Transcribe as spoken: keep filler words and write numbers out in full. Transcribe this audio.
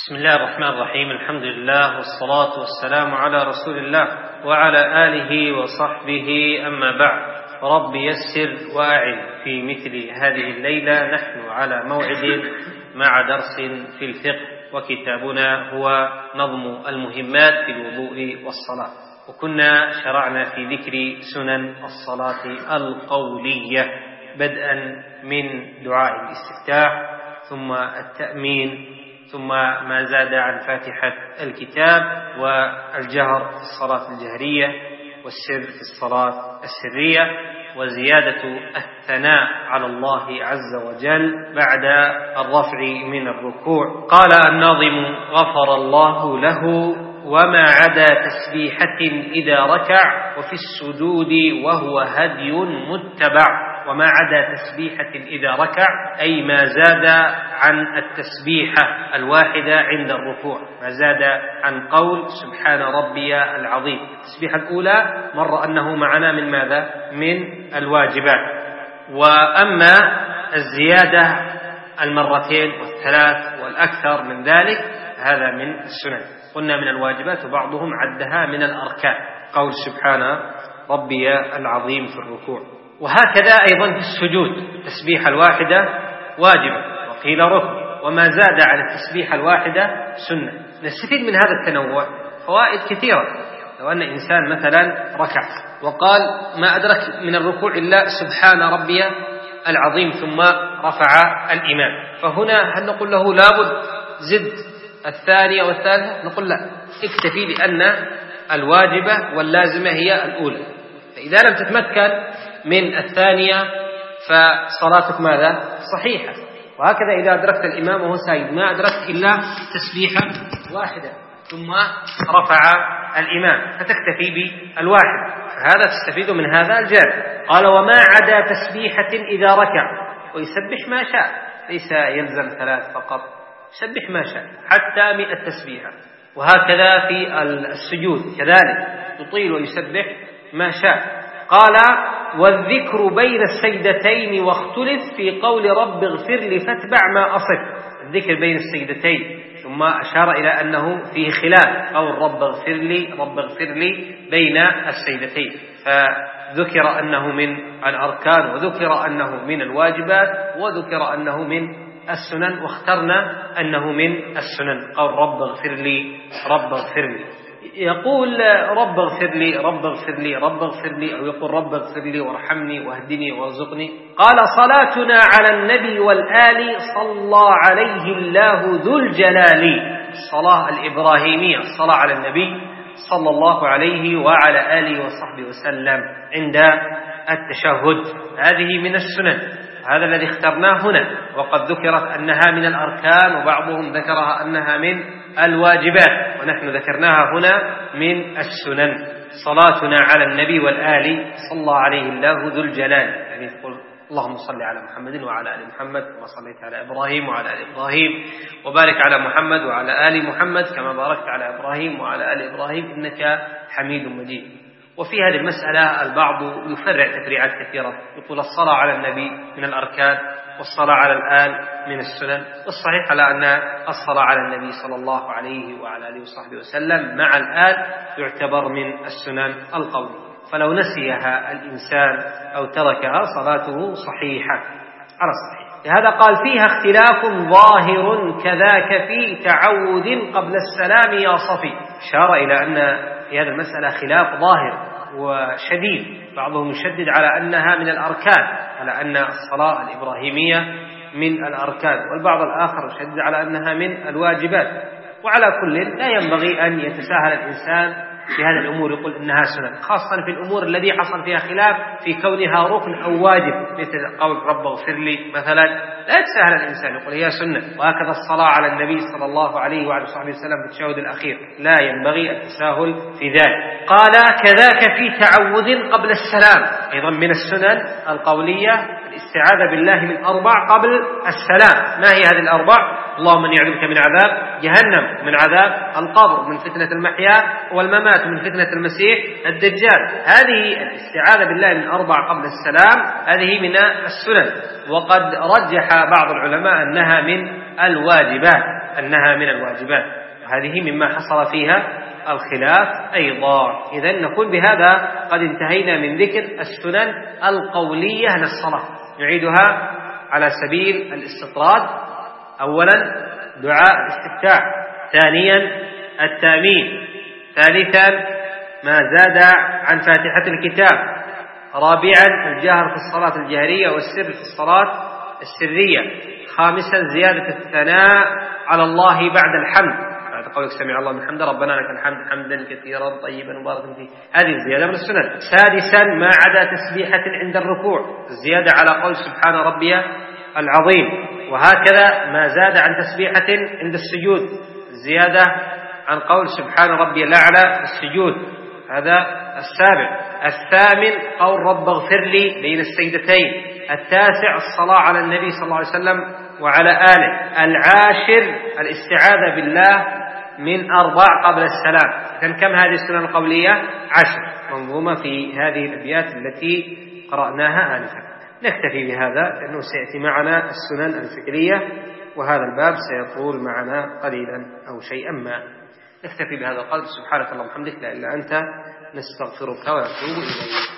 بسم الله الرحمن الرحيم. الحمد لله والصلاة والسلام على رسول الله وعلى آله وصحبه، أما بعد. رب يسر وأعن. في مثل هذه الليلة نحن على موعد مع درس في الفقه، وكتابنا هو نظم المهمات في الوضوء والصلاة، وكنا شرعنا في ذكر سنن الصلاة القولية، بدءا من دعاء الاستفتاح ثم التأمين ثم ما زاد عن فاتحة الكتاب، والجهر في الصلاة الجهرية، والسر في الصلاة السرية، وزيادة الثناء على الله عز وجل بعد الرفع من الركوع. قال الناظم: غفر الله له وما عدا تسبيحة إذا ركع، وفي السجود وهو هدي متبع. وما عدا تسبيحة إذا ركع أي ما زاد عن التسبيحة الواحدة عند الركوع، ما زاد عن قول سبحان ربي العظيم. التسبيحة الأولى مر أنه معنا من ماذا؟ من الواجبات. وأما الزيادة المرتين والثلاث والأكثر من ذلك هذا من السنن. قلنا من الواجبات، وبعضهم عدها من الأركان، قول سبحان ربي العظيم في الركوع. وهكذا أيضا في السجود، التسبيحة الواحدة واجبة وقيل ركن، وما زاد على التسبيحة الواحدة سنة. نستفيد من هذا التنوع فوائد كثيرة. لو أن إنسان مثلا ركع وقال ما أدرك من الركوع إلا سبحان ربي العظيم ثم رفع الإمام، فهنا هل نقول له لابد زد الثانية والثالثة؟ نقول لا، اكتفي بأن الواجبة واللازمة هي الأولى. فإذا لم تتمكن من الثانية فصلاتك ماذا؟ صحيحة. وهكذا إذا أدركت الإمام وهو ساجد ما أدركت إلا تسبيحة واحدة ثم رفع الإمام، فتكتفي بالواحد، فهذا تستفيد من هذا الجانب. قال: وما عدا تسبيحة إذا ركع، ويسبح ما شاء، ليس يلزم ثلاث فقط، يسبح ما شاء حتى مئة تسبيحة. وهكذا في السجود كذلك يطيل ويسبح ما شاء. قال: والذكر بين السجدتين واختلف في قول رب اغفر لي فاتبع ما أصف. الذكر بين السجدتين، ثم أشار إلى أنه فيه خلاف، قول رب اغفر لي رب اغفر لي بين السجدتين، فذكر أنه من الأركان، وذكر أنه من الواجبات، وذكر أنه من السنن، واخترنا أنه من السنن، قول رب اغفر لي رب اغفر لي. يقول رب اغفر لي رب اغفر لي رب اغفر لي، أو يقول رب اغفر لي وارحمني واهدني وارزقني. قال: صلاتنا على النبي والآل صلى عليه الله ذو الجلال. الصلاة الإبراهيمية، الصلاة على النبي صلى الله عليه وعلى آله وصحبه وسلم عند التشهد، هذه من السنن، هذا الذي اخترناه هنا. وقد ذكرت أنها من الأركان، وبعضهم ذكرها أنها من الواجبات، ونحن ذكرناها هنا من السنن. صلاتنا على النبي والآل صلى عليه الله ذو الجلال، يعني يقول اللهم صل على محمد وعلى آل محمد كما صليت على إبراهيم وعلى آل إبراهيم، وبارك على محمد وعلى آل محمد كما باركت على إبراهيم وعلى آل إبراهيم إنك حميد مجيد. وفي هذه المسألة البعض يفرع تفريعات كثيرة، يقول الصلاة على النبي من الأركان، والصلاة على الآل من السنن. والصحيح على أن الصلاة على النبي صلى الله عليه وعلى آله وصحبه وسلم مع الآل يعتبر من السنن القولية، فلو نسيها الإنسان أو تركها صلاته صحيحة على الصحيح. لهذا قال: فيها اختلاف ظاهر كذاك في تعوذ قبل السلام يا صفي. أشار إلى أن في هذه المسألة خلاف ظاهر وشديد، بعضهم يشدد على أنها من الأركان، على أن الصلاة الإبراهيمية من الأركان، والبعض الآخر يشدد على أنها من الواجبات. وعلى كل لا ينبغي أن يتساهل الإنسان في هذه الأمور، يقول إنها سنن، خاصة في الأمور التي حصل فيها خلاف في كونها ركن أو واجب، مثل قول رب اغفر لي مثلا، لا يتساهل الإنسان يقول هي سنة. وهكذا الصلاة على النبي صلى الله عليه وعلى صحبه وسلم في التشهد الأخير، لا ينبغي التساهل في ذلك. قال: كذاك في تعوذ قبل السلام، أيضا من السنن القولية الاستعاذة بالله من أربع قبل السلام. ما هي هذه الأربع؟ اللهم إني أعوذ بك من عذاب جهنم، من عذاب القبر، من فتنة المحيا والممات، من فتنة المسيح الدجال. هذه الاستعاذة بالله من أربع قبل السلام هذه من السنن، وقد رجح بعض العلماء أنها من الواجبات، أنها من الواجبات، وهذه مما حصل فيها الخلاف أيضا. إذن نقول بهذا قد انتهينا من ذكر السنن القولية للصلاة. نعيدها على سبيل الاستطراد: أولا دعاء الاستفتاح، ثانيا التأمين، ثالثا ما زاد عن فاتحة الكتاب، رابعا الجهر في الصلاة الجهرية والسر في الصلاة السرية، خامسا زيادة الثناء على الله بعد الحمد، بعد قولك سمع الله من حمده ربنا لك الحمد حمدا كثيرا طيبا مباركا فيه، هذه الزيادة من السنن. سادسا ما عدا تسبيحة عند الركوع، الزيادة على قول سبحان ربي العظيم، وهكذا ما زاد عن تسبيحة عند السجود، الزيادة عن قول سبحان ربي الأعلى في السجود، هذا السابع. الثامن قول رب اغفر لي بين السجدتين. التاسع الصلاة على النبي صلى الله عليه وسلم وعلى آله. العاشر الاستعاذة بالله من أربع قبل السلام. إذن كم هذه السنن القولية؟ عشر، منظومة في هذه الأبيات التي قرأناها آنفا. نكتفي بهذا لأنه سيأتي معنا السنن الفعلية، وهذا الباب سيطول معنا قليلا أو شيئا ما. نكتفي بهذا القدر. سبحانك اللهم وبحمدك لا إله إلا أنت نستغفرك ونتوب إليك.